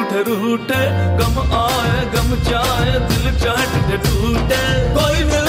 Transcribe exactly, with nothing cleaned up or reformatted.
रूठे, गम आए गम जाए दिल चाहे टूटे, कोई